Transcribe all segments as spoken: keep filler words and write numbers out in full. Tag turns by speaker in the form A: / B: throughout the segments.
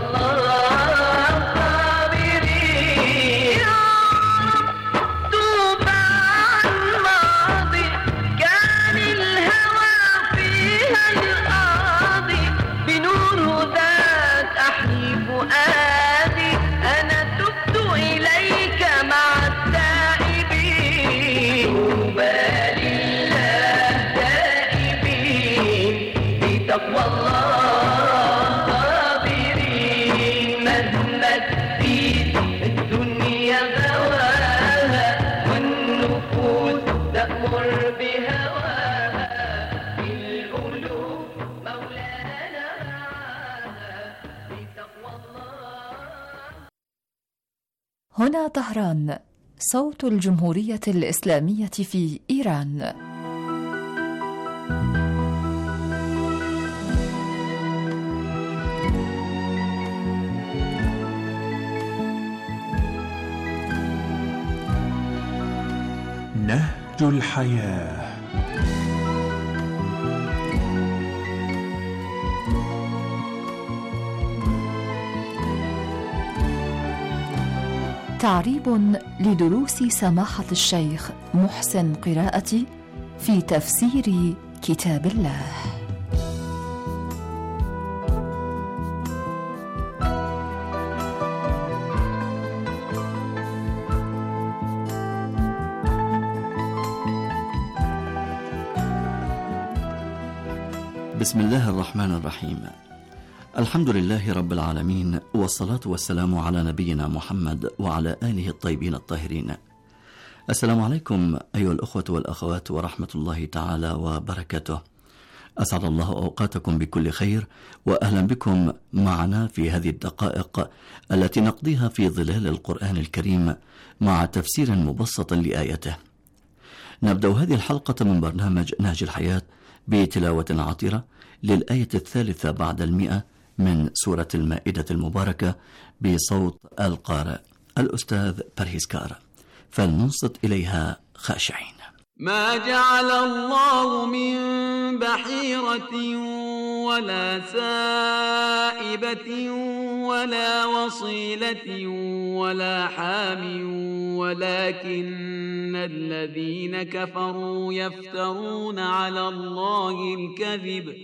A: هنا طهران، صوت الجمهورية الإسلامية في إيران.
B: نهج الحياة.
A: تعريب لدروس سماحة الشيخ محسن قراءتي في تفسير كتاب الله.
C: بسم الله الرحمن الرحيم. الحمد لله رب العالمين، والصلاة والسلام على نبينا محمد وعلى آله الطيبين الطاهرين. السلام عليكم أيها الأخوة والأخوات ورحمة الله تعالى وبركاته. أسعد الله أوقاتكم بكل خير، وأهلا بكم معنا في هذه الدقائق التي نقضيها في ظلال القرآن الكريم مع تفسير مبسط لآيته. نبدأ هذه الحلقة من برنامج نهج الحياة بتلاوة عطرة للآية الثالثة بعد المئة من سورة المائدة المباركة بصوت القارئ الأستاذ برهيسكار، فلننصت إليها خاشعين.
D: ما جعل الله من بحيرة ولا سائبة ولا وصيلة ولا حام، ولكن الذين كفروا يفترون على الله الكذب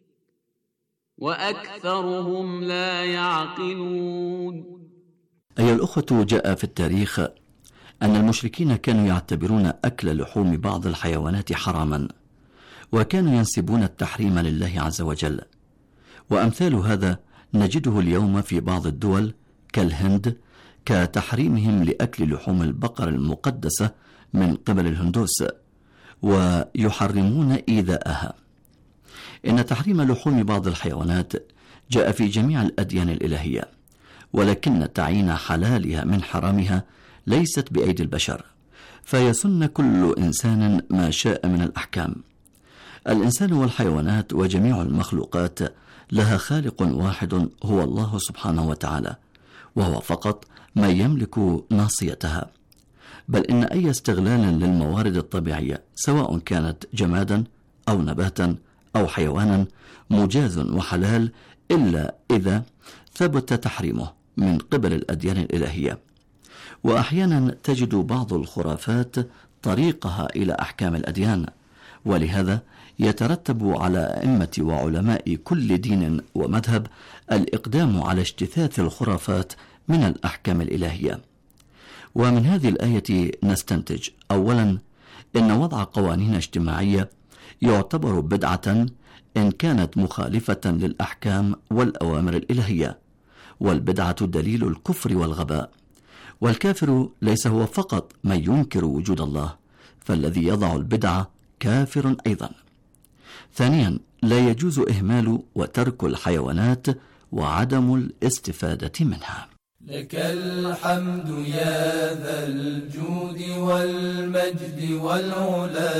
D: وأكثرهم لا يعقلون.
C: أيها الأخوة، جاء في التاريخ أن المشركين كانوا يعتبرون أكل لحوم بعض الحيوانات حراما، وكانوا ينسبون التحريم لله عز وجل، وأمثال هذا نجده اليوم في بعض الدول كالهند، كتحريمهم لأكل لحوم البقر المقدسة من قبل الهندوس، ويحرمون إيذاءها. إن تحريم لحوم بعض الحيوانات جاء في جميع الأديان الإلهية، ولكن تعيين حلالها من حرامها ليست بأيدي البشر، فيسن كل إنسان ما شاء من الأحكام. الإنسان والحيوانات وجميع المخلوقات لها خالق واحد هو الله سبحانه وتعالى، وهو فقط ما يملك ناصيتها. بل إن أي استغلال للموارد الطبيعية سواء كانت جمادا أو نباتا أو حيوانا مجاز وحلال، إلا إذا ثبت تحريمه من قبل الأديان الإلهية. وأحيانا تجد بعض الخرافات طريقها إلى أحكام الأديان، ولهذا يترتب على أئمة وعلماء كل دين ومذهب الإقدام على اجتثاث الخرافات من الأحكام الإلهية. ومن هذه الآية نستنتج: أولا، إن وضع قوانين اجتماعية يعتبر بدعة إن كانت مخالفة للأحكام والأوامر الإلهية، والبدعة دليل الكفر والغباء، والكافر ليس هو فقط من ينكر وجود الله، فالذي يضع البدعة كافر أيضا. ثانيا، لا يجوز إهمال وترك الحيوانات وعدم الاستفادة منها.
E: لك الحمد يا ذا الجود والمجد والعلا،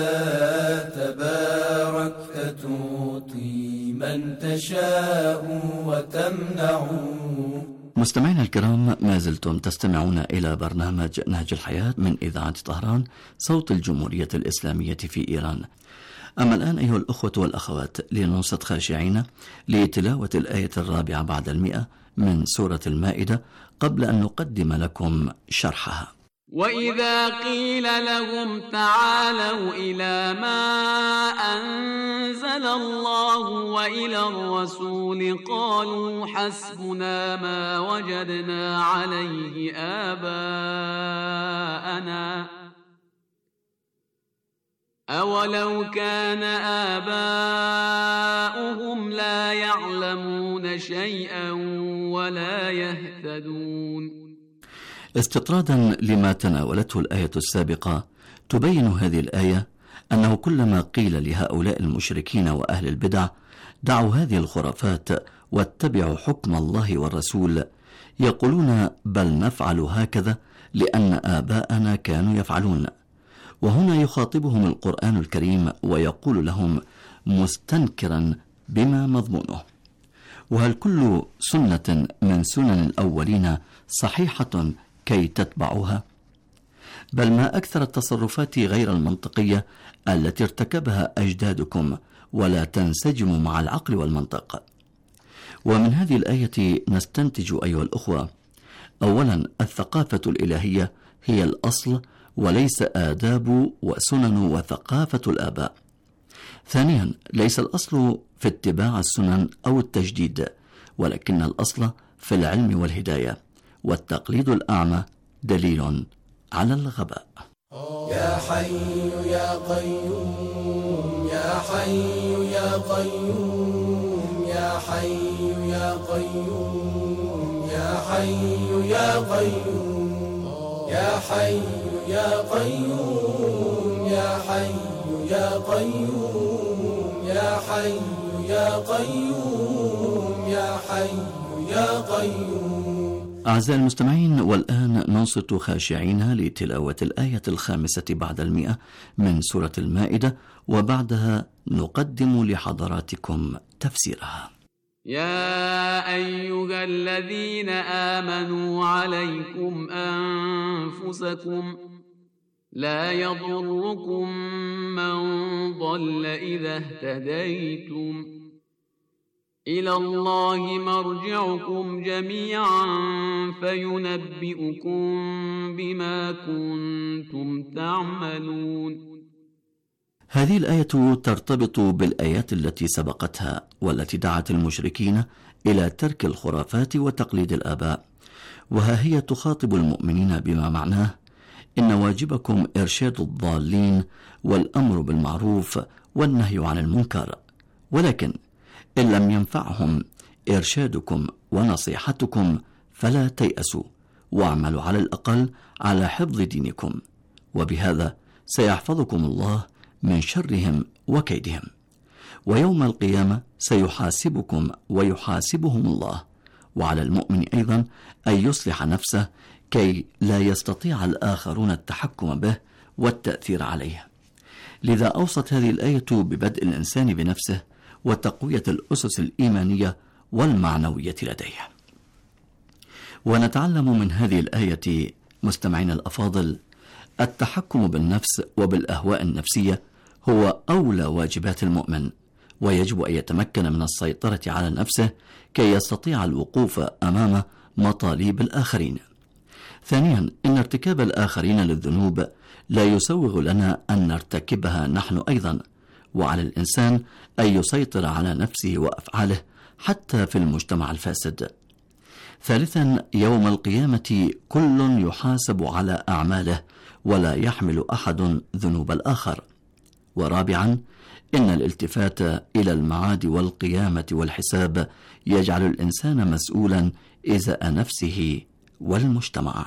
E: تباركت تعطي من تشاء وتمنع.
C: مستمعينا الكرام، ما زلتم تستمعون إلى برنامج نهج الحياة من إذاعة طهران، صوت الجمهورية الإسلامية في إيران. أما الآن أيها الأخوة والأخوات، لننصت خاشعين لتلاوة الآية الرابعة بعد المئة من سورة المائدة قبل أن نقدم لكم شرحها.
D: وإذا قيل لهم تعالوا إلى ما أنزل الله وإلى الرسول قالوا حسبنا ما وجدنا عليه آباءنا أولو كان آباؤهم لا يعلمون شيئا ولا يهتدون.
C: استطرادا لما تناولته الآية السابقة، تبين هذه الآية أنه كلما قيل لهؤلاء المشركين وأهل البدع دعوا هذه الخرافات واتبعوا حكم الله والرسول، يقولون بل نفعل هكذا لأن آباءنا كانوا يفعلون. وهنا يخاطبهم القرآن الكريم ويقول لهم مستنكرا بما مضمونه: وهل كل سنة من سنن الأولين صحيحة كي تتبعوها؟ بل ما أكثر التصرفات غير المنطقية التي ارتكبها أجدادكم ولا تنسجم مع العقل والمنطق. ومن هذه الآية نستنتج أيها الأخوة: أولا، الثقافة الإلهية هي الأصل وليس آداب وسنن وثقافة الآباء. ثانيا، ليس الأصل في اتباع السنن أو التجديد، ولكن الأصل في العلم والهداية، والتقليد الأعمى دليل على الغباء.
E: يا حي يا قيوم يا حي يا قيوم يا حي يا قيوم يا حي يا قيوم يا حي يا قيوم يا حي يا قيوم يا حي يا قيوم يا حي يا قيوم.
C: أعزائي المستمعين، والآن ننصت خاشعين لتلاوة الآية الخامسة بعد المئة من سورة المائدة، وبعدها نقدم لحضراتكم تفسيرها.
D: يا أيها الذين آمنوا عليكم أنفسكم لا يضركم من ضل إذا اهتديتم إلى الله مرجعكم جميعا فينبئكم بما كنتم تعملون.
C: هذه الآية ترتبط بالآيات التي سبقتها والتي دعت المشركين إلى ترك الخرافات وتقليد الآباء، وها هي تخاطب المؤمنين بما معناه: إن واجبكم إرشاد الضالين والأمر بالمعروف والنهي عن المنكر، ولكن إن لم ينفعهم إرشادكم ونصيحتكم فلا تيأسوا، واعملوا على الأقل على حفظ دينكم، وبهذا سيحفظكم الله من شرهم وكيدهم. ويوم القيامة سيحاسبكم ويحاسبهم الله، وعلى المؤمن أيضا أن يصلح نفسه كي لا يستطيع الآخرون التحكم به والتأثير عليه. لذا أوصت هذه الآية ببدء الإنسان بنفسه وتقوية الأسس الإيمانية والمعنوية لديه. ونتعلم من هذه الآية مستمعين الأفاضل: التحكم بالنفس وبالأهواء النفسية هو أولى واجبات المؤمن، ويجب أن يتمكن من السيطرة على نفسه كي يستطيع الوقوف أمام مطالب الآخرين. ثانيا، إن ارتكاب الآخرين للذنوب لا يسوغ لنا أن نرتكبها نحن أيضا، وعلى الإنسان أن يسيطر على نفسه وأفعاله حتى في المجتمع الفاسد. ثالثا، يوم القيامة كل يحاسب على أعماله ولا يحمل أحد ذنوب الآخر. ورابعا، إن الالتفات إلى المعاد والقيامة والحساب يجعل الإنسان مسؤولا إزاء نفسه والمجتمع.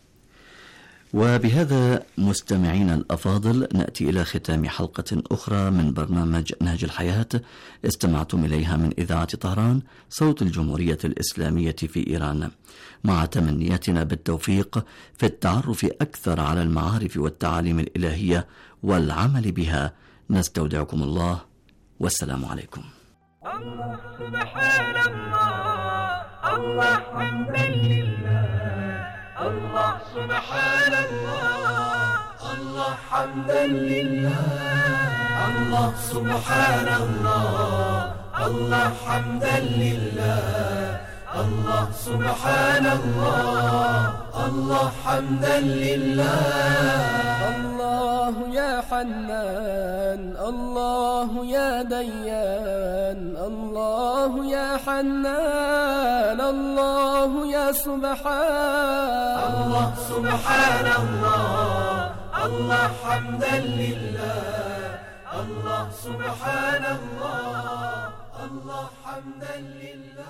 C: وبهذا مستمعين الأفاضل نأتي إلى ختام حلقة أخرى من برنامج نهج الحياة استمعتم إليها من إذاعة طهران صوت الجمهورية الإسلامية في إيران، مع تمنياتنا بالتوفيق في التعرف أكثر على المعارف والتعاليم الإلهية والعمل بها. نستودعكم الله، والسلام عليكم.
B: الله سبحان الله، الله حمدا لله، الله سبحان الله، الله حمدا لله، الله سبحان الله، الله حمدا لله،
E: الله سبحان الله، الله حمدا لله. الله يا حنان، الله يا ديان، الله يا حنان، الله يا سبحان. الله سبحان الله، الله حمدا لله. الله سبحان الله، الله حمدا لله.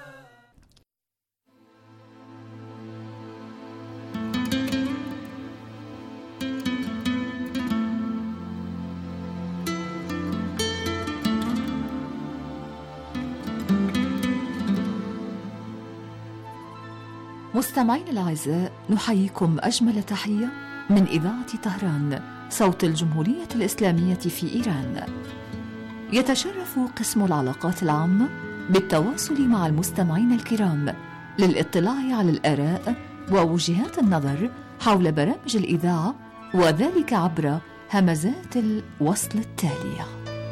A: مستمعين الأعزاء، نحييكم أجمل تحية من إذاعة طهران صوت الجمهورية الإسلامية في إيران. يتشرف قسم العلاقات العامة بالتواصل مع المستمعين الكرام للاطلاع على الآراء ووجهات النظر حول برامج الإذاعة، وذلك عبر همزات الوصل التالية.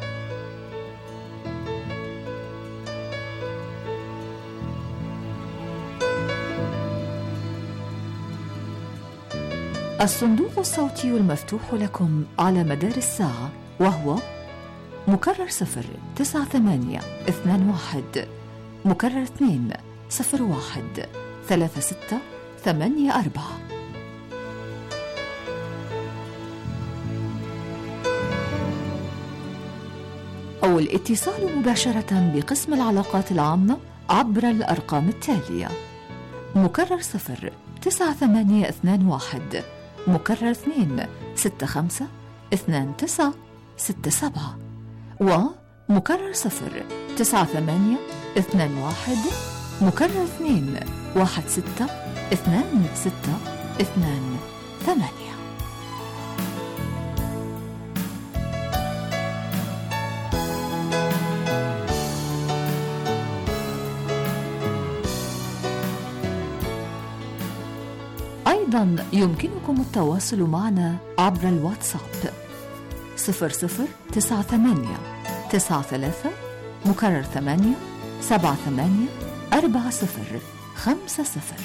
A: الصندوق الصوتي المفتوح لكم على مدار الساعة، وهو مكرر صفر تسعة ثمانية اثنان واحد، مكرر اثنين صفر واحد ثلاثة ستة ثمانية أربعة. أو الاتصال مباشرة بقسم العلاقات العامة عبر الأرقام التالية: مكرر صفر تسعة ثمانية اثنان واحد، مكرر اثنين ستة خمسة اثنان تسعة ستة سبعة، ومكرر صفر تسعة ثمانية اثنان واحد، مكرر اثنين واحد ستة اثنان ستة اثنان ثمانية. أيضا يمكنكم التواصل معنا عبر الواتساب صفر صفر تسعة ثمانية تسعة ثلاثة مكرر ثمانية سبعة ثمانية أربعة صفر خمسة صفر،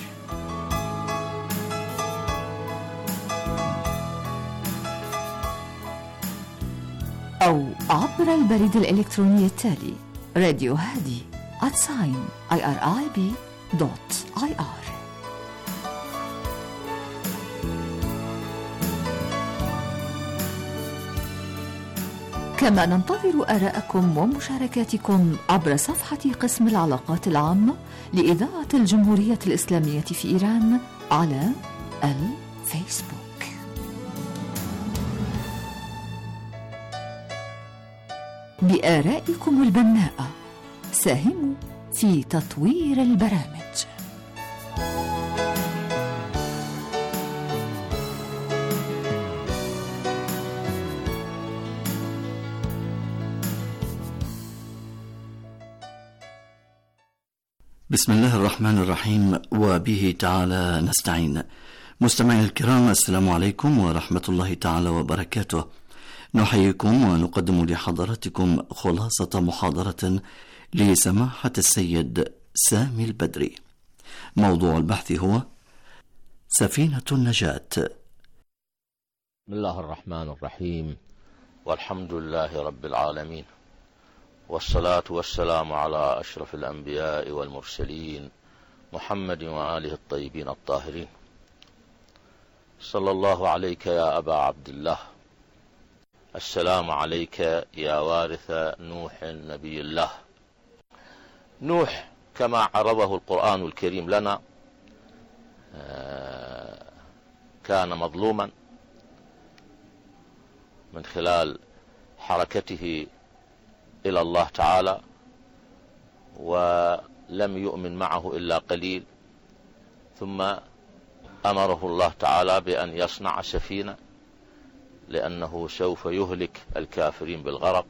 A: أو عبر البريد الإلكتروني التالي: راديو هادي at sign irib dot ir. كما ننتظر آراءكم ومشاركاتكم عبر صفحة قسم العلاقات العامة لإذاعة الجمهورية الإسلامية في إيران على الفيسبوك. بآرائكم البناءة ساهموا في تطوير البرامج.
C: بسم الله الرحمن الرحيم، وبه تعالى نستعين. مستمعينا الكرام، السلام عليكم ورحمة الله تعالى وبركاته. نحييكم ونقدم لحضراتكم خلاصة محاضرة لسماحة السيد سامي البدري. موضوع البحث هو سفينة النجاة.
F: بسم الله الرحمن الرحيم، والحمد لله رب العالمين، والصلاة والسلام على أشرف الأنبياء والمرسلين محمد وآله الطيبين الطاهرين. صلى الله عليك يا أبا عبد الله، السلام عليك يا وارث نوح نبي الله. نوح كما عرضه القرآن الكريم لنا كان مظلوما من خلال حركته إلى الله تعالى، ولم يؤمن معه إلا قليل، ثم أمره الله تعالى بأن يصنع سفينة لأنه سوف يهلك الكافرين بالغرق.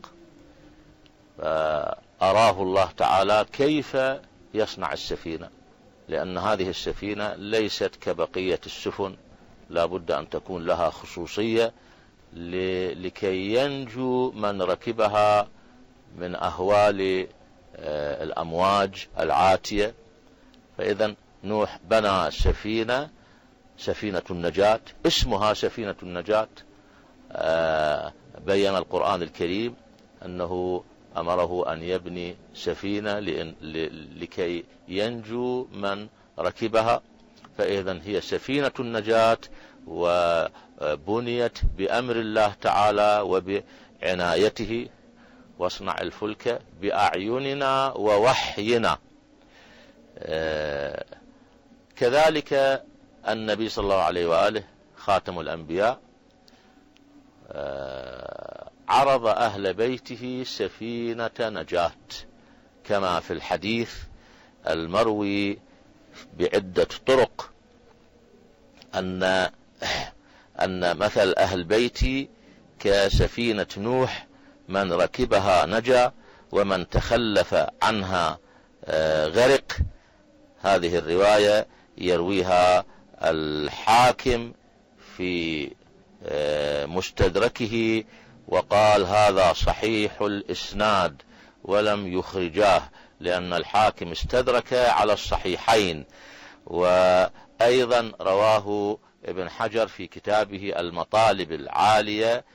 F: فأراه الله تعالى كيف يصنع السفينة، لأن هذه السفينة ليست كبقية السفن، لا بد أن تكون لها خصوصية لكي ينجو من ركبها من أهوال الأمواج العاتية. فإذا نوح بنى سفينة سفينة النجاة، اسمها سفينة النجاة. بين القرآن الكريم أنه أمره أن يبني سفينة لكي ينجو من ركبها، فإذا هي سفينة النجاة، وبنيت بأمر الله تعالى وبعنايته. واصنع الفلك بأعيننا ووحينا. كذلك النبي صلى الله عليه وآله خاتم الأنبياء عرض أهل بيته سفينة نجاة، كما في الحديث المروي بعدة طرق أن أن مثل أهل بيتي كسفينة نوح، من ركبها نجا ومن تخلف عنها غرق. هذه الرواية يرويها الحاكم في مستدركه، وقال هذا صحيح الإسناد، ولم يخرجاه لأن الحاكم استدرك على الصحيحين. وأيضا رواه ابن حجر في كتابه المطالب العالية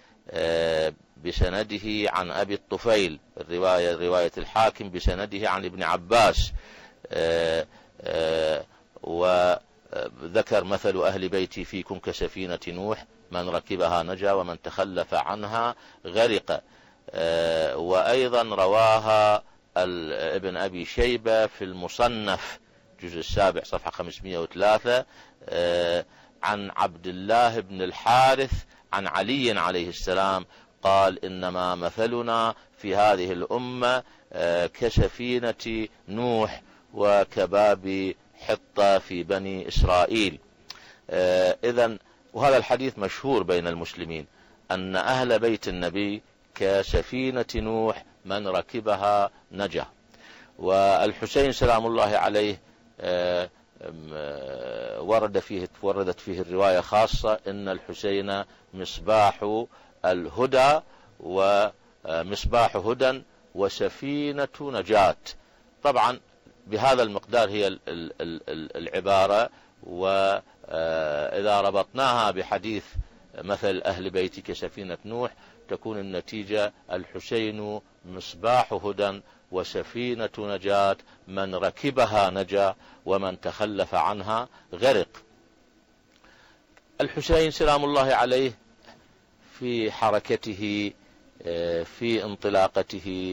F: بسنده عن أبي الطفيل، الرواية رواية الحاكم بسنده عن ابن عباس، وذكر مثل أهل بيتي فيكم كسفينة نوح، من ركبها نجا ومن تخلف عنها غرق. وأيضا رواها ابن أبي شيبة في المصنف الجزء السابع صفحة خمسمائة وثلاثة عن عبد الله بن الحارث عن علي عليه السلام قال إنما مثلنا في هذه الأمة كسفينة نوح وكباب حطة في بني إسرائيل. إذن وهذا الحديث مشهور بين المسلمين أن أهل بيت النبي كسفينة نوح، من ركبها نجا. والحسين سلام الله عليه ورد فيه وردت فيه الرواية خاصة إن الحسين مصباح الهدى ومصباح هدى وسفينة نجاة. طبعا بهذا المقدار هي العبارة، وإذا ربطناها بحديث مثل أهل بيتي كسفينة نوح تكون النتيجة الحسين مصباح هدى وسفينة نجاة، من ركبها نجا ومن تخلف عنها غرق. الحسين سلام الله عليه في حركته في انطلاقته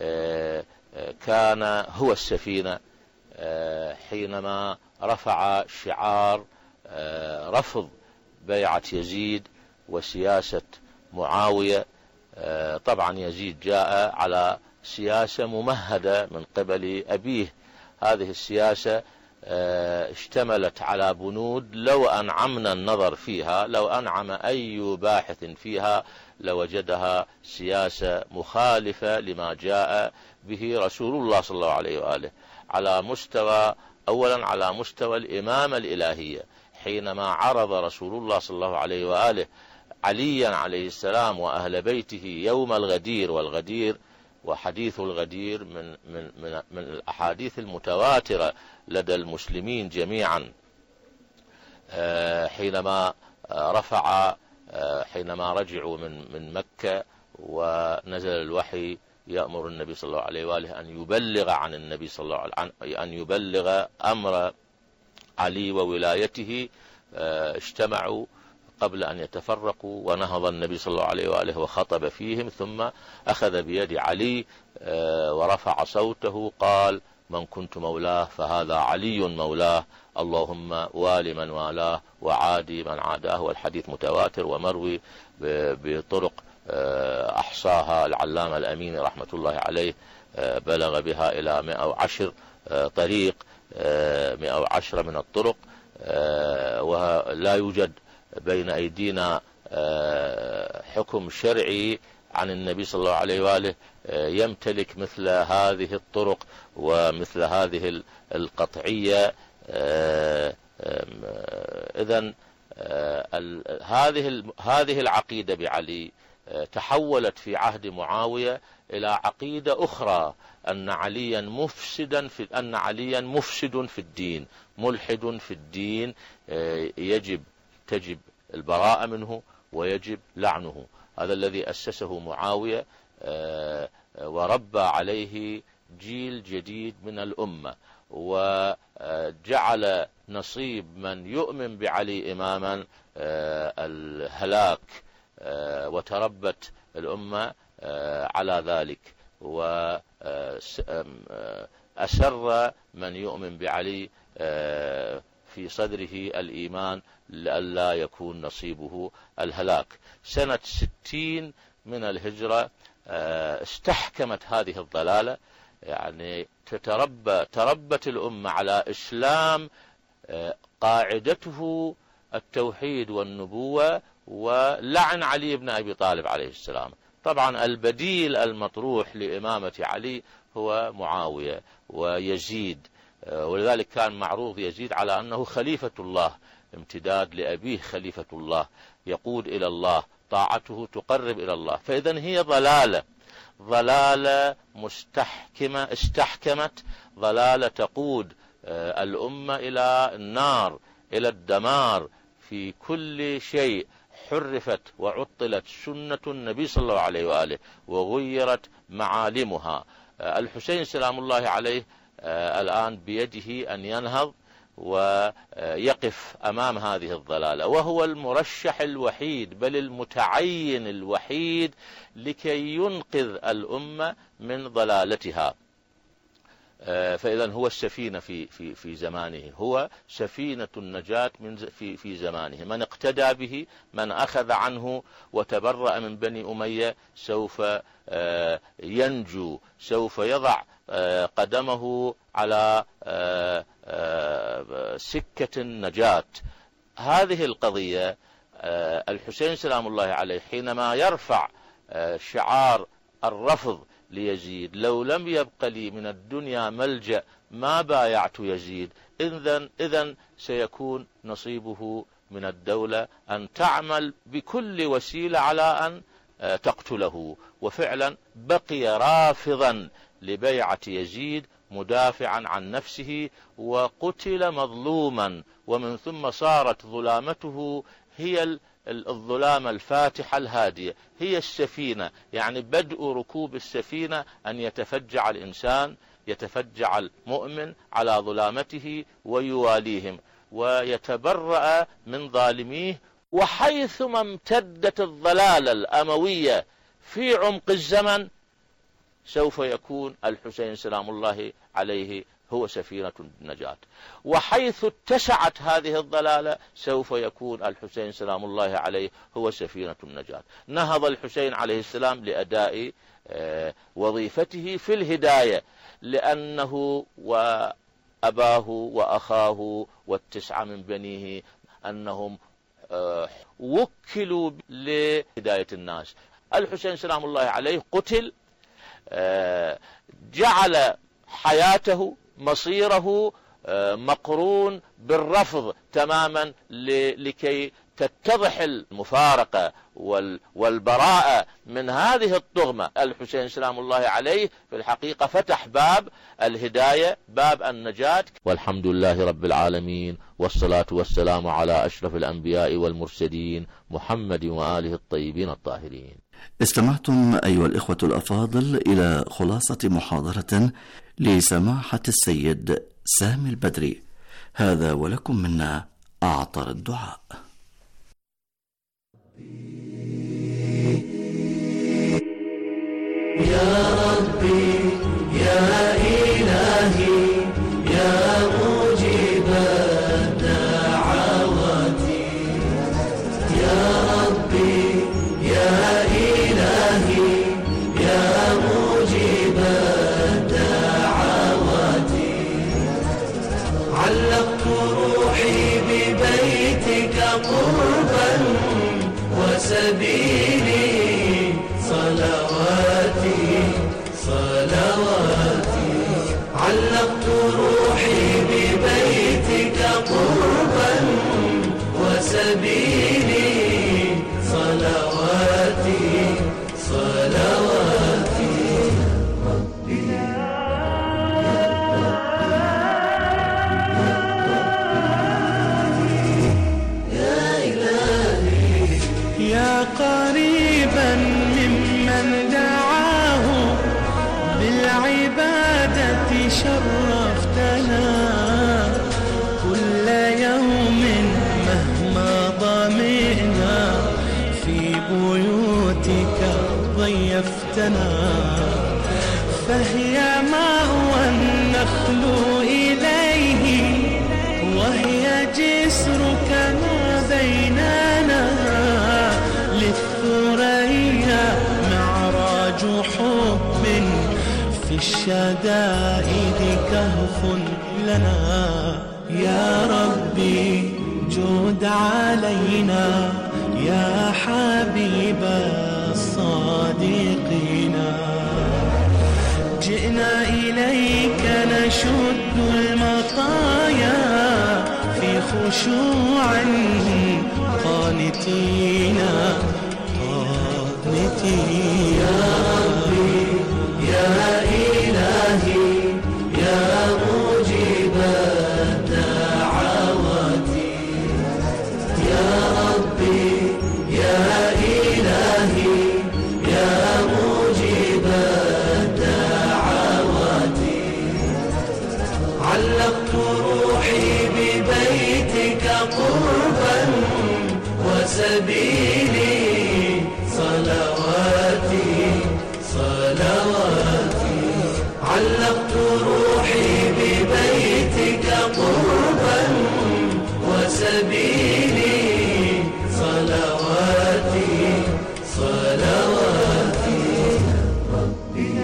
F: كان هو السفينة. حينما رفع شعار رفض بيعة يزيد وسياسة معاوية، طبعا يزيد جاء على سياسة ممهدة من قبل أبيه. هذه السياسة اشتملت على بنود لو أنعمنا النظر فيها، لو أنعم أي باحث فيها لوجدها سياسة مخالفة لما جاء به رسول الله صلى الله عليه وآله، على مستوى أولا على مستوى الإمامة الإلهية. حينما عرض رسول الله صلى الله عليه وآله عليا عليه السلام وأهل بيته يوم الغدير، والغدير وحديث الغدير من, من, من, من الأحاديث المتواترة لدى المسلمين جميعا. حينما رفع حينما رجعوا من, من مكة ونزل الوحي يأمر النبي صلى الله عليه وآله أن يبلغ عن النبي صلى الله عليه وآله أن يبلغ أمر علي وولايته، اجتمعوا قبل أن يتفرقوا، ونهض النبي صلى الله عليه وآله وخطب فيهم، ثم أخذ بيد علي ورفع صوته قال من كنت مولاه فهذا علي مولاه، اللهم وال من والاه وعادي من عاداه. والحديث متواتر ومروي بطرق أحصاها العلامة الأمين رحمة الله عليه، بلغ بها إلى مئة وعشر طريق، مئة وعشرة من الطرق، ولا يوجد بين أيدينا حكم شرعي عن النبي صلى الله عليه وآله يمتلك مثل هذه الطرق ومثل هذه القطعية. إذن هذه هذه العقيدة بعلي تحولت في عهد معاوية إلى عقيدة أخرى، أن عليا مفسدا في أن عليا مفسد في الدين، ملحد في الدين، يجب تجب البراءة منه ويجب لعنه. هذا الذي أسسه معاوية وربى عليه جيل جديد من الأمة، وجعل نصيب من يؤمن بعلي إماما الهلاك، وتربت الأمة على ذلك، وأسر من يؤمن بعلي في صدره الإيمان لئلا يكون نصيبه الهلاك. سنة ستين من الهجرة استحكمت هذه الضلالة، يعني تتربى تربت الأمة على إسلام قاعدته التوحيد والنبوة ولعن علي بن أبي طالب عليه السلام. طبعا البديل المطروح لإمامة علي هو معاوية ويزيد، ولذلك كان معروض يزيد على أنه خليفة الله، امتداد لأبيه خليفة الله، يقود إلى الله، طاعته تقرب إلى الله. فإذن هي ضلالة ضلالة مستحكمة استحكمت، ضلالة تقود الأمة إلى النار، إلى الدمار في كل شيء. حرفت وعطلت سنة النبي صلى الله عليه وآله وغيرت معالمها. الحسين سلام الله عليه الآن بيده أن ينهض ويقف أمام هذه الضلالة، وهو المرشح الوحيد بل المتعين الوحيد لكي ينقذ الأمة من ضلالتها. فإذا هو السفينة في في في زمانه، هو سفينة النجاة من في في زمانه. من اقتدى به، من أخذ عنه وتبرأ من بني أمية سوف ينجو، سوف يضع قدمه على سكة النجاة. هذه القضية الحسين سلام الله عليه حينما يرفع شعار الرفض ليزيد، لو لم يبق لي من الدنيا ملجأ ما بايعت يزيد، إذن إذن سيكون نصيبه من الدولة أن تعمل بكل وسيلة على أن تقتله. وفعلا بقي رافضا لبيعة يزيد مدافعا عن نفسه، وقتل مظلوما، ومن ثم صارت ظلامته هي الظلام الفاتحة الهادية، هي السفينة. يعني بدء ركوب السفينة أن يتفجع الإنسان، يتفجع المؤمن على ظلامته ويواليهم ويتبرأ من ظالميه. وحيثما امتدت الضلالة الأموية في عمق الزمن سوف يكون الحسين سلام الله عليه هو سفينة النجاة، وحيث اتسعت هذه الضلالة سوف يكون الحسين سلام الله عليه هو سفينة النجاة. نهض الحسين عليه السلام لأداء وظيفته في الهداية، لأنه وأباه وأخاه والتسعة من بنيه أنهم وكلوا لهداية الناس. الحسين سلام الله عليه قتل، جعل حياته مصيره مقرون بالرفض تماما لكي تتضح المفارقة والبراءة من هذه الطغمة. الحسين سلام الله عليه في الحقيقة فتح باب الهداية، باب النجاة. والحمد لله رب العالمين، والصلاة والسلام على أشرف الأنبياء والمرسلين محمد وآله الطيبين الطاهرين.
C: استمعتم أيها الإخوة الأفاضل إلى خلاصة محاضرة لسماحة السيد سامي البدري. هذا ولكم منا أعطر الدعاء.
E: يا ربي يا إلهي يا مجيب الدعوات، يا ربي يا إلهي يا مجيب الدعوات، علقت روحي ببيتك قربا وسبيلي صلواتي صلواتي، علقت روحي ببيتك قربا وسبيلي صلواتي يفتنى، فهي مأوى النخل إليه، وهي جسر كما بيننا، للثريا معراج حب، في الشدائد كهف لنا. يا ربي جود علينا يا حبيب الصادقين، جئنا إليك نشد المطايا في خشوع قانتين قانتين. يا ربي يا إلهي يا مجيب الدعوات، يا ربي يا إلهي يا مجيب الدعوات، علقت روحي ببيتك قربا وسبيلي صلواتي صلواتي، علقت روحي ببيتك قربا وسبيلي صلواتي صلواتي. ربي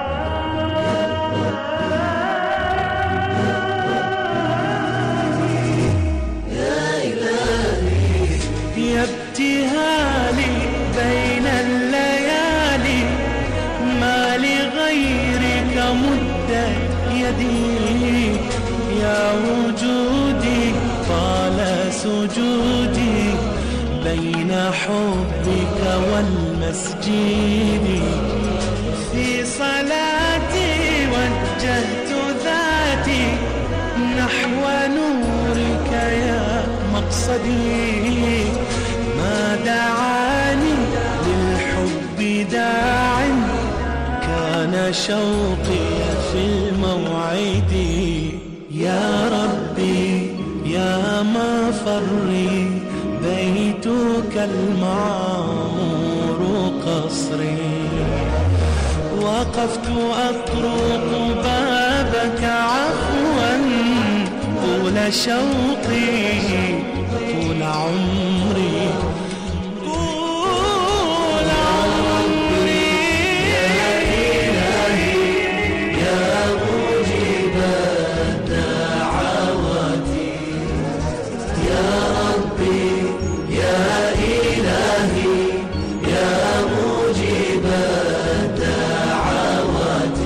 E: يا إلهي يا ابتهالي بين الليالي، ما لغيرك مدت يدي، يا وجودي طال سجودي بين حبك والمسجد، في صلاتي وجهت ذاتي نحو نورك يا مقصدي، ما دعاني للحب داع، كان شوقي في الموعد. يا ربي يا مفري بيتك المعمور قصري، وقفت أطرق بابك عفوا طول شوقي طول عمري طول عمري. يا إلهي يا مجيب الدعوات، يا ربي يا إلهي يا مجيب الدعوات،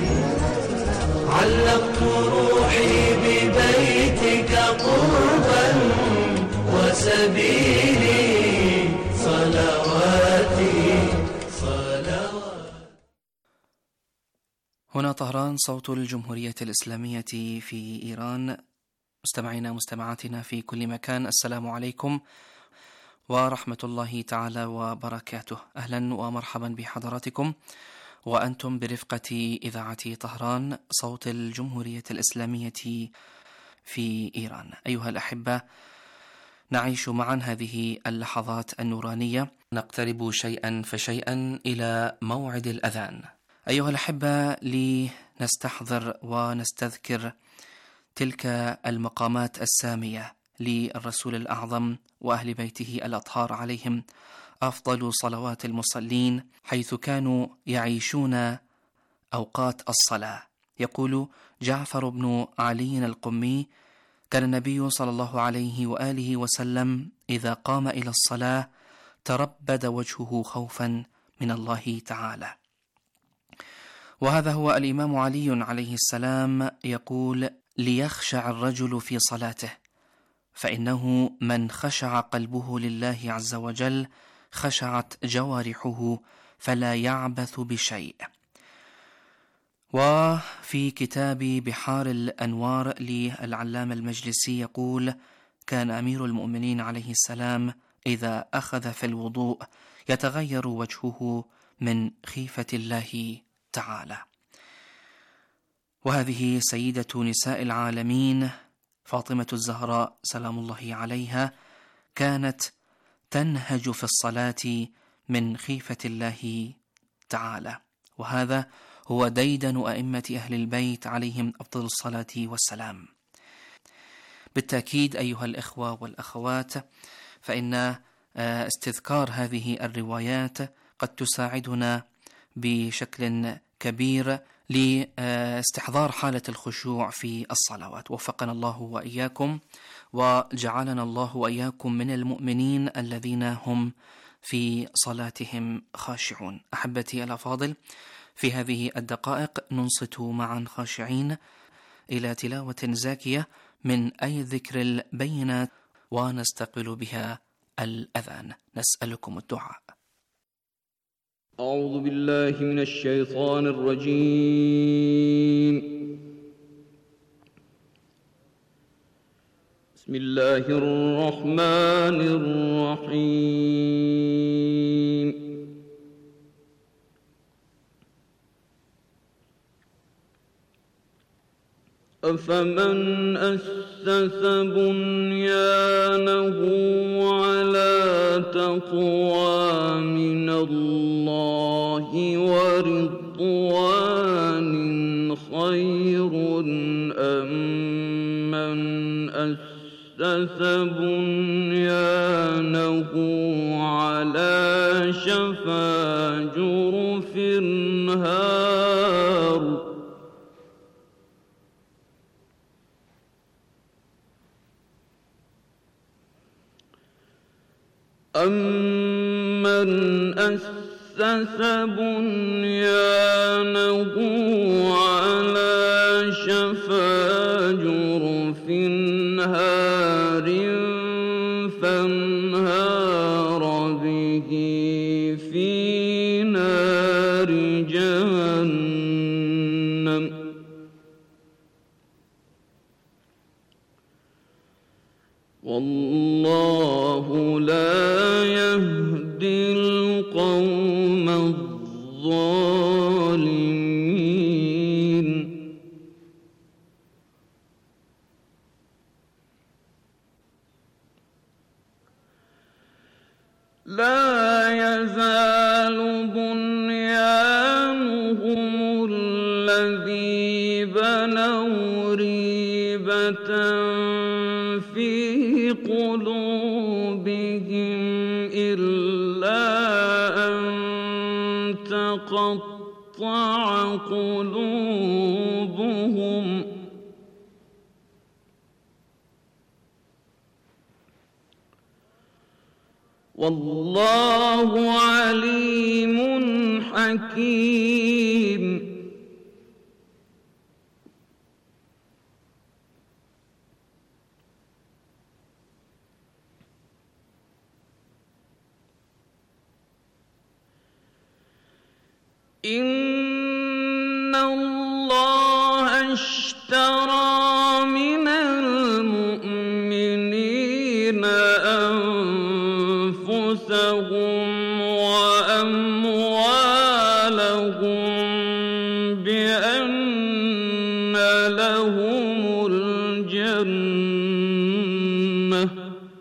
E: علقت روحي ببيتك قربا وسبيلي صلواتي صلوات.
G: هنا طهران، صوت الجمهورية الإسلامية في إيران. مستمعينا مستمعاتنا في كل مكان، السلام عليكم ورحمة الله تعالى وبركاته. أهلا ومرحبا بحضراتكم وأنتم برفقة إذاعة طهران، صوت الجمهورية الإسلامية في إيران. أيها الأحبة، نعيش معا هذه اللحظات النورانية، نقترب شيئا فشيئا إلى موعد الأذان. أيها الأحبة، لنستحضر ونستذكر تلك المقامات السامية للرسول الأعظم وأهل بيته الأطهار عليهم أفضل صلوات المصلين، حيث كانوا يعيشون أوقات الصلاة. يقول جعفر بن علي القمي: كان النبي صلى الله عليه وآله وسلم إذا قام إلى الصلاة تربد وجهه خوفا من الله تعالى. وهذا هو الإمام علي عليه السلام يقول: ليخشع الرجل في صلاته، فإنه من خشع قلبه لله عز وجل خشعت جوارحه فلا يعبث بشيء. وفي كتاب بحار الأنوار للعلامة المجلسي يقول: كان أمير المؤمنين عليه السلام إذا أخذ في الوضوء يتغير وجهه من خيفة الله تعالى. وهذه سيدة نساء العالمين فاطمة الزهراء سلام الله عليها كانت تنهج في الصلاة من خيفة الله تعالى، وهذا هو ديدن أئمة أهل البيت عليهم أفضل الصلاة والسلام. بالتأكيد أيها الإخوة والأخوات، فإن استذكار هذه الروايات قد تساعدنا بشكل كبير لاستحضار حالة الخشوع في الصلوات. وفقنا الله وإياكم، وجعلنا الله وإياكم من المؤمنين الذين هم في صلاتهم خاشعون. أحبتي الأفاضل، في هذه الدقائق ننصت معا خاشعين إلى تلاوة زاكية من أي ذكر البينات، ونستقبل بها الأذان. نسألكم الدعاء.
D: أعوذ بالله من الشيطان الرجيم. بسم الله الرحمن الرحيم. أفمن أسس بنيانه على تقوى من الله ورضوان خير أم من أسس بنيانه على شفا جرف هار أَمَّنْ أَسَّسَ بُنْيَانَهُ عَلَى شَفَا جُرُفٍ هَارٍ فَانْهَارَ بِهِ فِي نَارِ جَهَنَّمَ وَاللَّهُ لَا يهدي القوم الظالمين. لا يزال بنيانهم الذي بنوا ريبة في قلوبهم إلا أن تقطع قلوبهم والله عليم حكيم. إن الله اشترى من المؤمنين أنفسهم وأموالهم بأن لهم الجنة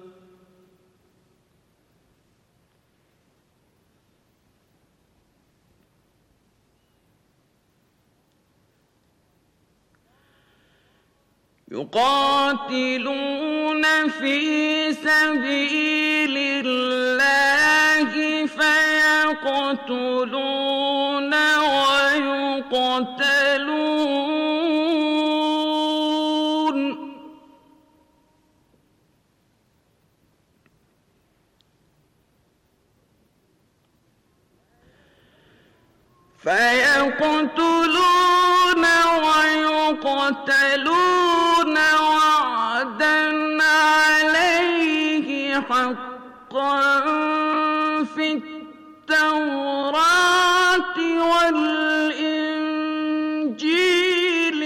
D: يقاتلون في سبيل الله فيقتلون ويقتلون فيقتلون ويقتلون وعدا عليه حقا في التوراة والإنجيل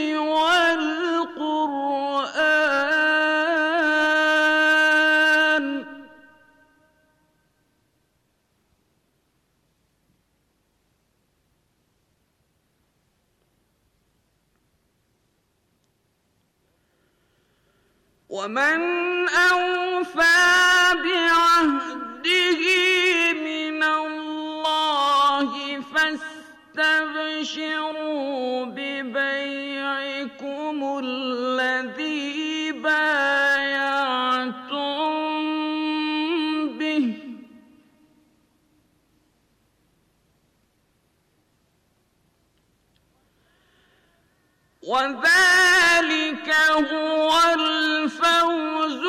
D: والقرآن ومن أوفى بعهده من الله فاستغفر فاستبشروا ببيعكم الذي بايعتم به وذلك هو الفوز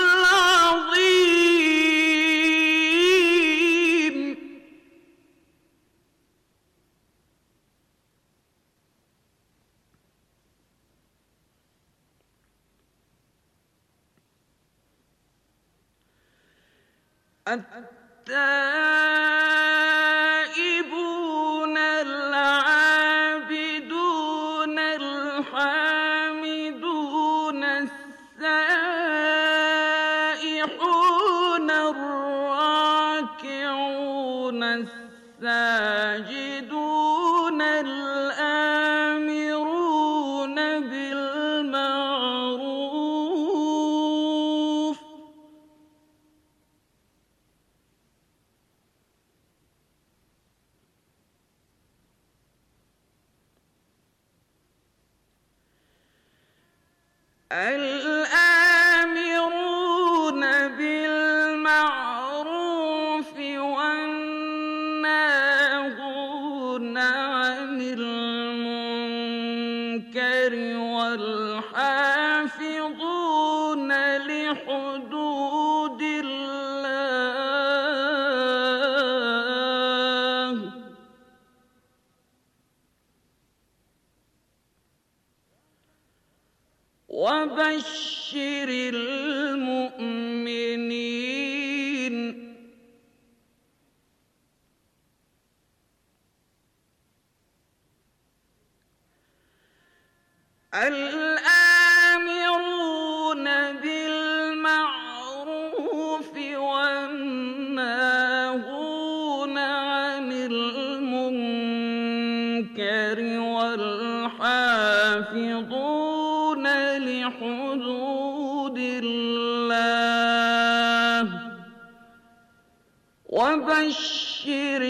D: العظيم. التائبون العابدون الحامدون السائحون الراكعون الساجدون الآمرون بالمعروف الآمرون بالمعروف والناهون عن المنكر والحافظون لحدود الله وبشر المؤمنين. الآمرون بالمعروف والناهون عن المنكر والحافظون لحدود الله وبشر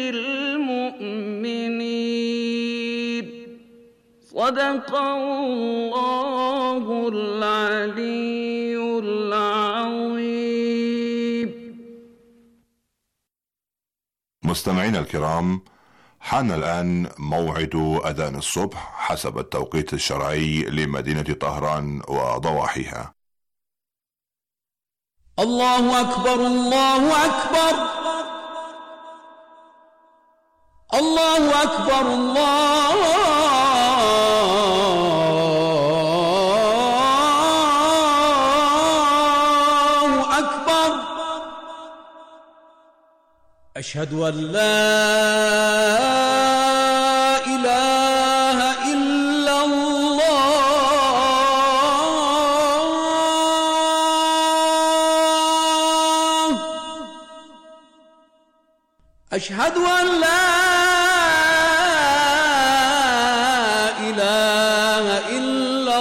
D: المؤمنين. صدق الله العلي العظيم.
H: مستمعينا الكرام، حان الآن موعد أذان الصبح حسب التوقيت الشرعي لمدينة طهران وضواحيها.
E: الله أكبر الله أكبر الله أكبر الله أكبر. أشهد أن لا إله إلا الله. أشهد أن لا إله إلا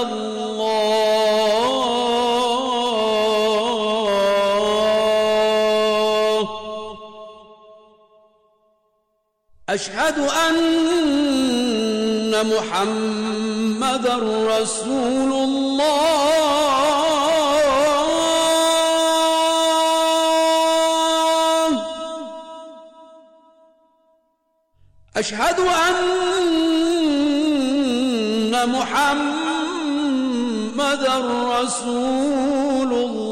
E: الله. أشهد أن محمدًا رسول الله. أشهد أن محمدًا رسول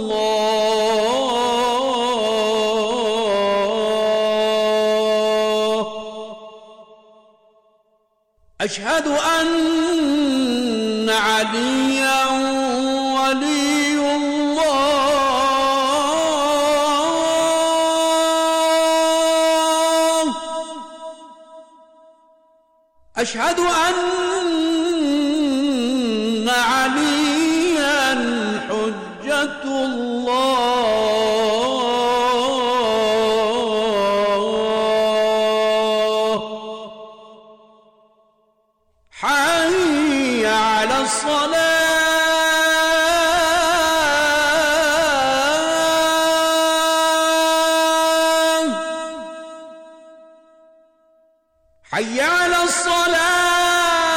E: الله. أشهد أن عليا ولي الله. أشهد أن عليا حجة الله. حي على الصلاة. حي على الصلاة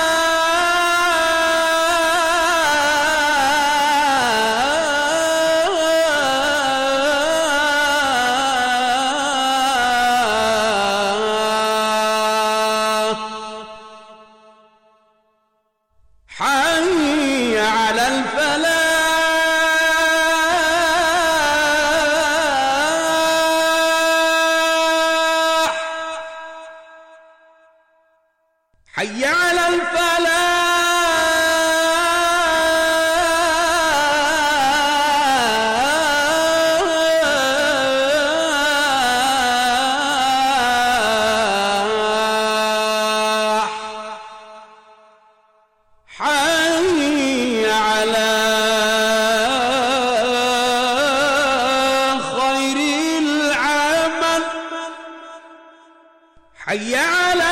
E: حي على الفلاح حي على الفلاح حي على خير العمل حي على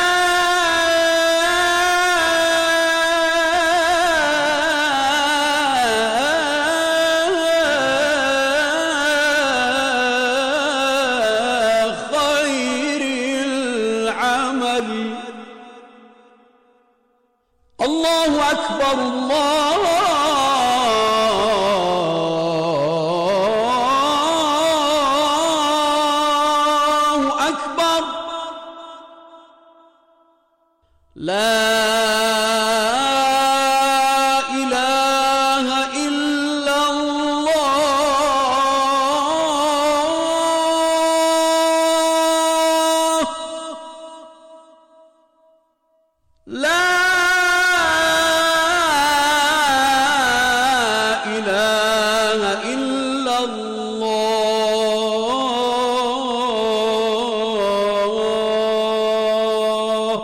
E: خير العمل. الله أكبر الله أكبر لا إله إلا الله لا إله إلا الله.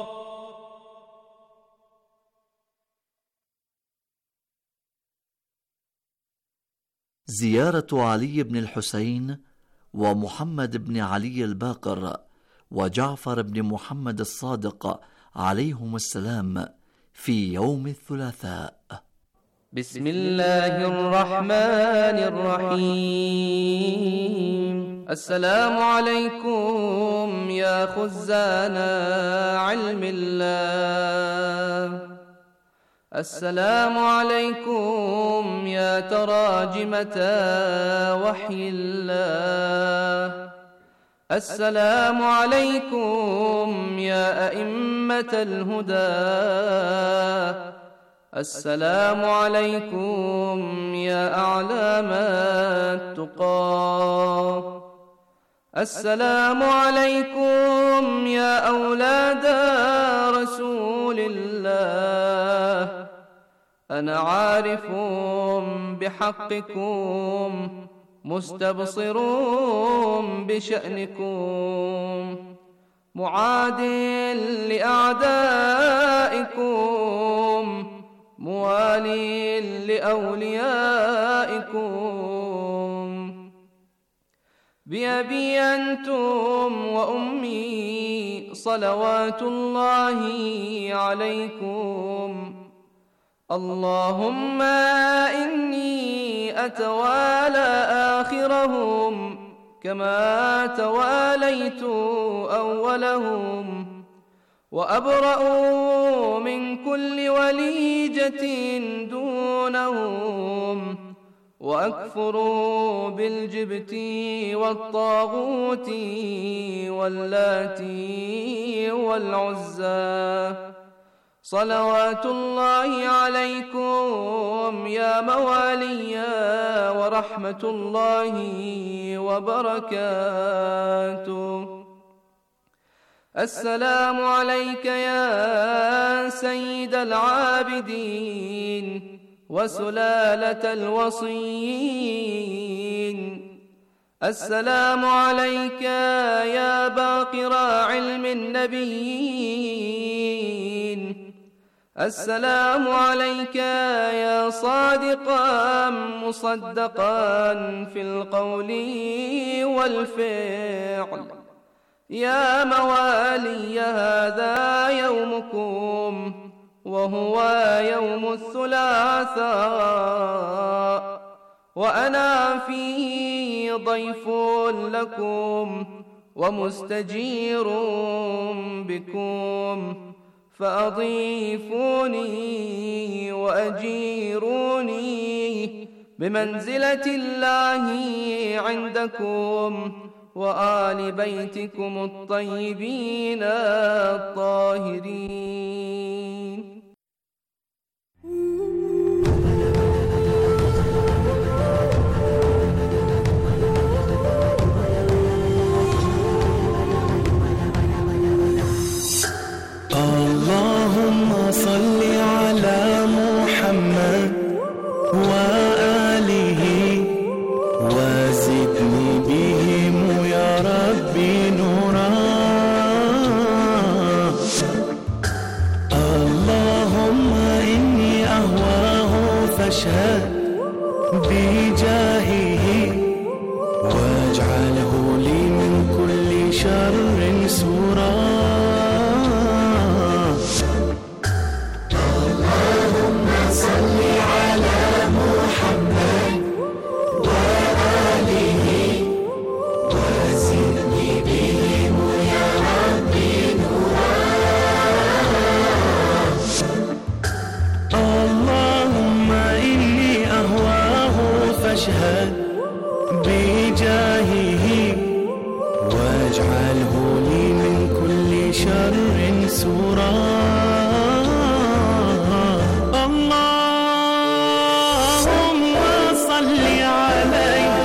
C: زيارة علي بن الحسين ومحمد بن علي الباقر وجعفر بن محمد الصادق عليهم السلام في يوم الثلاثاء.
D: بسم الله الرحمن الرحيم. السلام عليكم يا خزان علم الله، السلام عليكم يا تراجمة وحي الله، السلام عليكم يا أئمة الهدى، السلام عليكم يا أعلام التقى، السلام عليكم يا أولاد رسول الله. أنا عارف بحقكم مستبصر بشأنكم، معاد لأعدائكم موالي لأوليائكم. بأبي أنتم وأمي صلوات الله عليكم. اللهم إني أتوالى آخرهم كما تواليت أولهم، وأبرأ من كل وليجة دونهم، وأكفر بالجبت والطاغوت واللات والعزى. صلوات الله عليكم يا موالي ورحمة الله وبركاته. السلام عليك يا سيد العابدين وسلالة الوصيين. السلام عليك يا باقر علم النبيين. السلام عليك يا صادقا مصدقا في القول والفعل. يا موالي هذا يومكم وهو يوم الثلاثاء، وأنا فيه ضيف لكم ومستجير بكم، فأضيفوني وأجيروني بمنزلة الله عندكم وآل بيتكم الطيبين الطاهرين.
I: اللهم صل على محمد وآله وزدني بهم يا ربي نورا. اللهم إني أهواه فاشهد بجاهه واجعله لي من كل شر سورا. فاشهد بجاهه واجعله لي من كل شر سورا. اللهم صل عليه،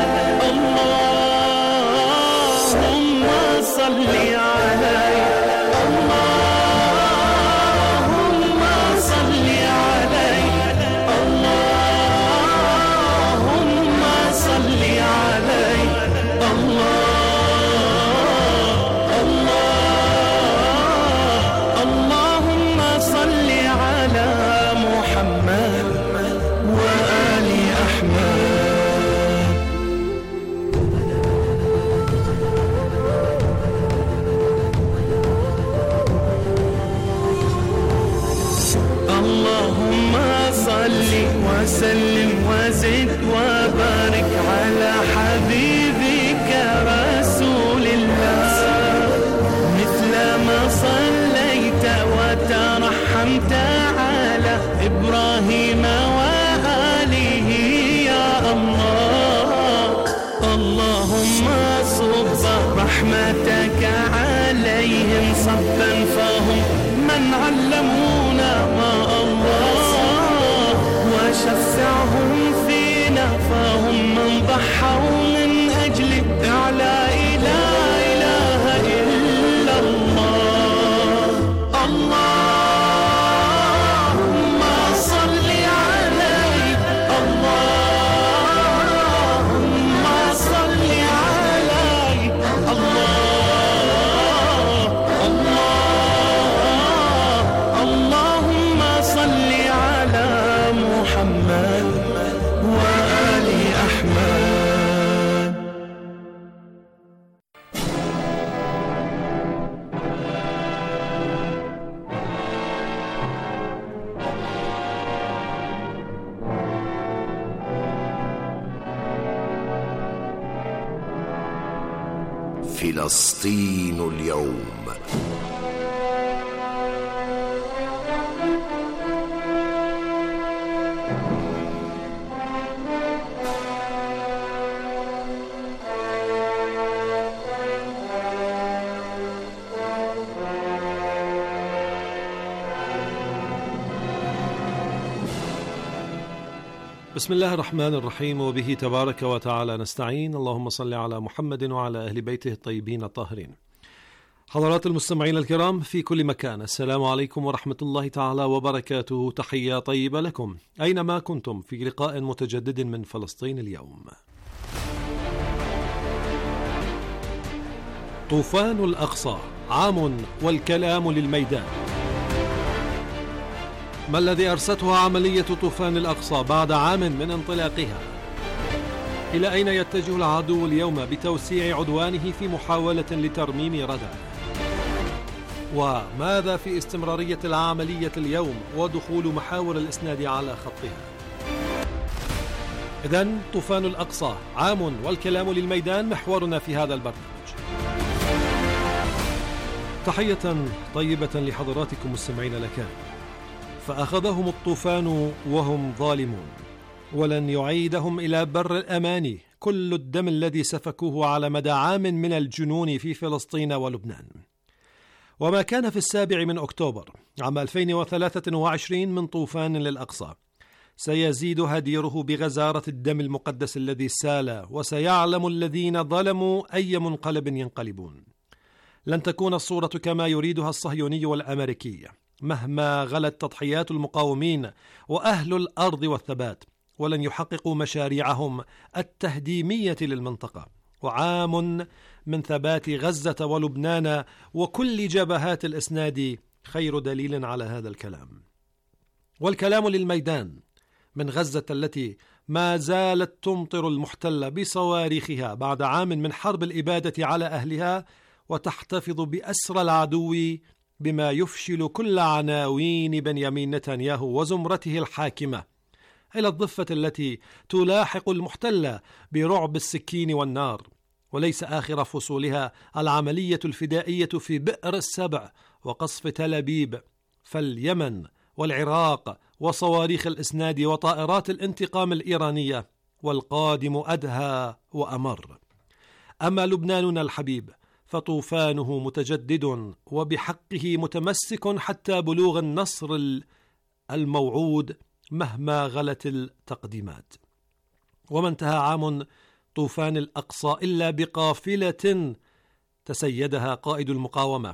I: اللهم صل عليه، اللهم صل عليه، اللهم صل عليه، الله الله اللهم صل على محمد وآل أحمد. اللهم صل وسلم وزد وبارك على حبيبك رسول الله، مثل ما صليت وترحمت على إبراهيم وآله يا الله. اللهم صب رحمتك عليهم صبا فهم من علمونا ما الله، وشفعهم فينا فهم من ضحوا من أجل إعلاء لا إله إلا الله. اللهم صل عليه، اللهم صل عليه، الله الله اللهم صل على محمد وآل أحمد.
J: فلسطين اليوم.
K: بسم الله الرحمن الرحيم، وبه تبارك وتعالى نستعين. اللهم صل على محمد وعلى أهل بيته الطيبين الطاهرين. حضرات المستمعين الكرام في كل مكان، السلام عليكم ورحمة الله تعالى وبركاته. تحية طيبة لكم أينما كنتم في لقاء متجدد من فلسطين اليوم. طوفان الأقصى عام والكلام للميدان. ما الذي أرستها عملية طوفان الأقصى بعد عام من انطلاقها؟ إلى أين يتجه العدو اليوم بتوسيع عدوانه في محاولة لترميم ردعه؟ وماذا في استمرارية العملية اليوم ودخول محاور الإسناد على خطها؟ إذن طوفان الأقصى عام والكلام للميدان محورنا في هذا البرنامج. تحية طيبة لحضراتكم مستمعين الأكارم. فأخذهم الطوفان وهم ظالمون، ولن يعيدهم إلى بر الأمان كل الدم الذي سفكوه على مدى عام من الجنون في فلسطين ولبنان. وما كان في السابع من أكتوبر عام ألفين وثلاثة وعشرين من طوفان للأقصى سيزيد هديره بغزارة الدم المقدس الذي سال، وسيعلم الذين ظلموا أي منقلب ينقلبون. لن تكون الصورة كما يريدها الصهيوني والأمريكي مهما غلت تضحيات المقاومين وأهل الأرض والثبات، ولن يحققوا مشاريعهم التهديمية للمنطقة. وعام من ثبات غزة ولبنان وكل جبهات الإسناد خير دليل على هذا الكلام. والكلام للميدان من غزة التي ما زالت تمطر المحتل بصواريخها بعد عام من حرب الإبادة على أهلها، وتحتفظ بأسرى العدو بما يفشل كل عناوين بنيامين نتنياهو وزمرته الحاكمة، إلى الضفة التي تلاحق المحتل برعب السكين والنار، وليس آخر فصولها العملية الفدائية في بئر السبع وقصف تل أبيب، فاليمن والعراق وصواريخ الإسناد وطائرات الانتقام الإيرانية، والقادم أدهى وأمر. أما لبناننا الحبيب فطوفانه متجدد وبحقه متمسك حتى بلوغ النصر الموعود مهما غلت التقديمات. وما انتهى عام طوفان الأقصى إلا بقافلة تسيدها قائد المقاومة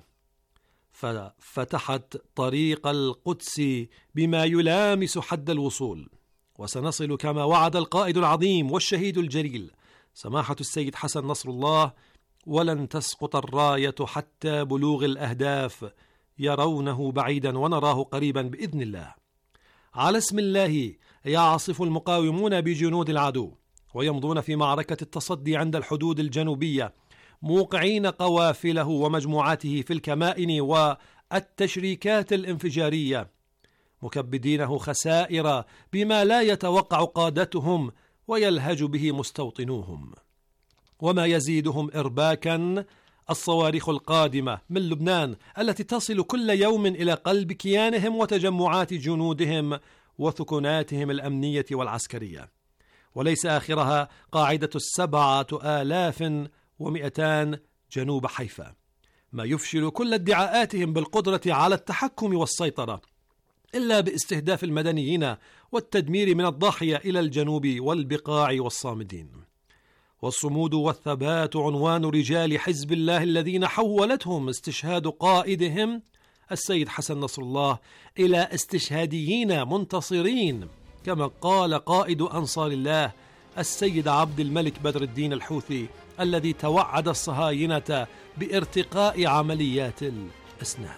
K: ففتحت طريق القدس بما يلامس حد الوصول، وسنصل كما وعد القائد العظيم والشهيد الجليل سماحة السيد حسن نصر الله، ولن تسقط الراية حتى بلوغ الأهداف يرونه بعيدا ونراه قريبا بإذن الله. على اسم الله يعصف المقاومون بجنود العدو، ويمضون في معركة التصدي عند الحدود الجنوبية، موقعين قوافله ومجموعاته في الكمائن والتشريكات الانفجارية، مكبدينه خسائر بما لا يتوقع قادتهم ويلهج به مستوطنوهم. وما يزيدهم إرباكا الصواريخ القادمة من لبنان التي تصل كل يوم إلى قلب كيانهم وتجمعات جنودهم وثكناتهم الأمنية والعسكرية، وليس آخرها قاعدة السبعة آلاف ومئتان جنوب حيفا، ما يفشل كل ادعاءاتهم بالقدرة على التحكم والسيطرة إلا باستهداف المدنيين والتدمير من الضاحية إلى الجنوب والبقاع والصامدين. والصمود والثبات عنوان رجال حزب الله الذين حولتهم استشهاد قائدهم السيد حسن نصر الله إلى استشهاديين منتصرين، كما قال قائد أنصار الله السيد عبد الملك بدر الدين الحوثي الذي توعد الصهاينة بارتقاء عمليات الإسناد.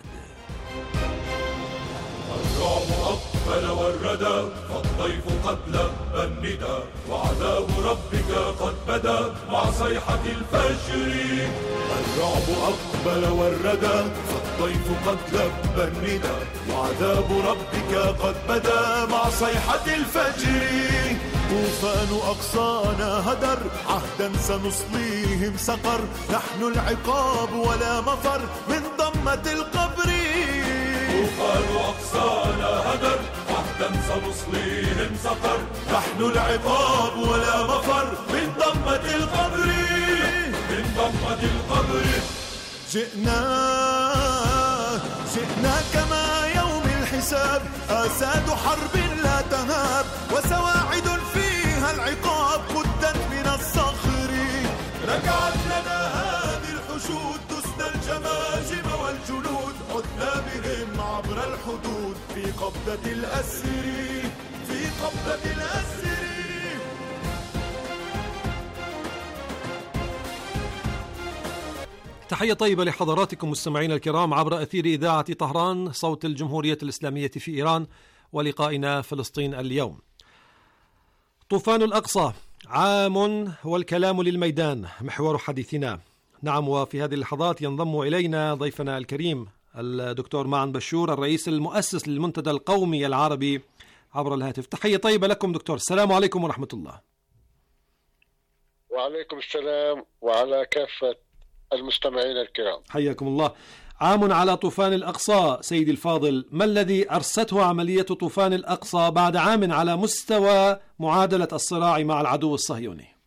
L: الرعب أقبل والردى فالضيف قد لبى الندى، وعذاب ربك قد بدا مع صيحة الفجر. الرعب أقبل والردى فالضيف قد لبى الندى، وعذاب ربك قد بدا مع صيحة الفجر. طوفان أقصانا هدر عهدا سنصليهم سقر، نحن العقاب ولا مفر من ضمة القبر. طوفان أقصانا هدر عهدا سنصليهم سقر، نحن العقاب ولا مفر من ضمة القبر. من ضمة القبر جئنا جئنا كما يوم الحساب، آساد حرب لا تهاب، وسواعد فيها العقاب قدت من الصخر. ركعت لنا هذه الحشود دسنا الجماجم والجنود، عدنا بهم عبر الحدود في قبضة الأسر، في قبضة الأسر.
K: تحية طيبة لحضراتكم مستمعين الكرام عبر أثير إذاعة طهران صوت الجمهورية الإسلامية في إيران، ولقائنا فلسطين اليوم. طوفان الأقصى عام والكلام للميدان محور حديثنا. نعم، وفي هذه اللحظات ينضم إلينا ضيفنا الكريم الدكتور معن بشور الرئيس المؤسس للمنتدى القومي العربي عبر الهاتف. تحية طيبة لكم دكتور، السلام عليكم ورحمة الله.
M: وعليكم السلام وعلى كافة المستمعين الكرام.
K: حياكم الله. عام على طوفان الأقصى. سيدي الفاضل، ما الذي أرسته عملية طوفان الأقصى بعد عام على مستوى معادلة الصراع مع العدو الصهيوني؟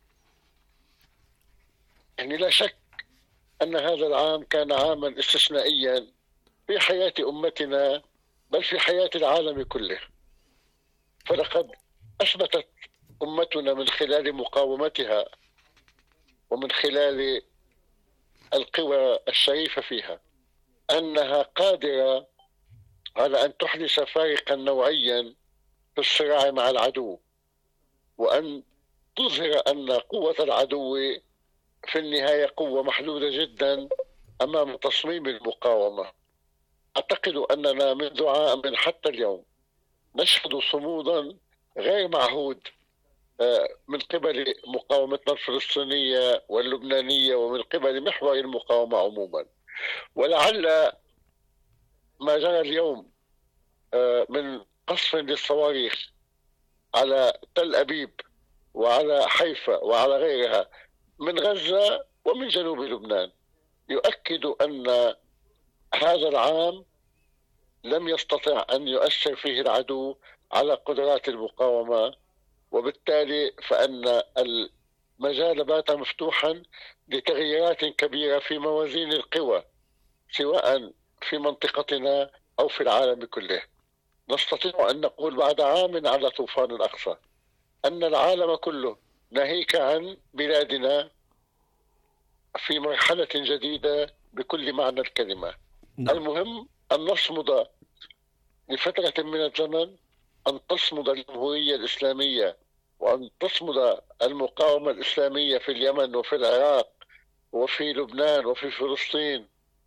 M: يعني لا شك أن هذا العام كان عاما استثنائيا في حياة أمتنا، بل في حياة العالم كله. فلقد أثبتت أمتنا من خلال مقاومتها ومن خلال القوى الشريفة فيها أنها قادرة على أن تحدث فارقا نوعيا في الصراع مع العدو، وأن تظهر أن قوة العدو في النهاية قوة محدودة جدا أمام تصميم المقاومة. أعتقد أننا منذ عام حتى اليوم نشهد صمودا غير معهود من قبل مقاومتنا الفلسطينية واللبنانية ومن قبل محور المقاومة عموما. ولعل ما جرى اليوم من قصف للصواريخ على تل أبيب وعلى حيفا وعلى غيرها من غزة ومن جنوب لبنان يؤكد أن هذا العام لم يستطع أن يؤثر فيه العدو على قدرات المقاومة، وبالتالي فإن المجال بات مفتوحا لتغييرات كبيرة في موازين القوى سواء في منطقتنا أو في العالم كله. نستطيع أن نقول بعد عام على طوفان الأقصى أن العالم كله ناهيك عن بلادنا في مرحلة جديدة بكل معنى الكلمة. نعم. المهم أن نصمد لفترة من الزمن، أن تصمد الجمهورية الإسلامية وأن تصمد المقاومة الإسلامية في اليمن وفي العراق وفي لبنان وفي فلسطين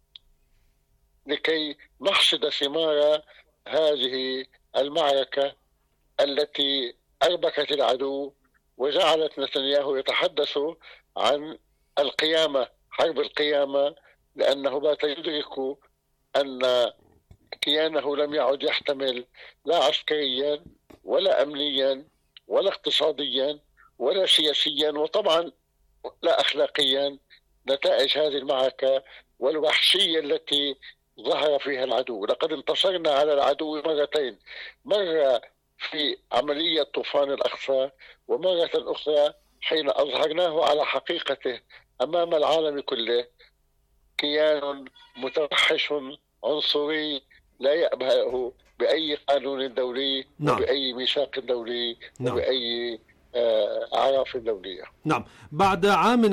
M: لكي نحصد ثمار هذه المعركة التي أربكت العدو وجعلت نتنياهو يتحدث عن القيامة، حرب القيامة، لأنه بات يدرك أن كيانه لم يعد يحتمل لا عسكريا ولا أمنيا ولا اقتصاديا ولا سياسيا وطبعا لا أخلاقيا نتائج هذه المعركة والوحشية التي ظهر فيها العدو. لقد انتصرنا على العدو مرتين، مرة في عملية طوفان الأقصى ومرة أخرى حين أظهرناه على حقيقته أمام العالم كله، كيان متوحش عنصري لا يأبهه بأي قانون دولي. نعم. وبأي ميثاق دولي. نعم. وبأي أعراف دولية.
K: نعم. بعد عام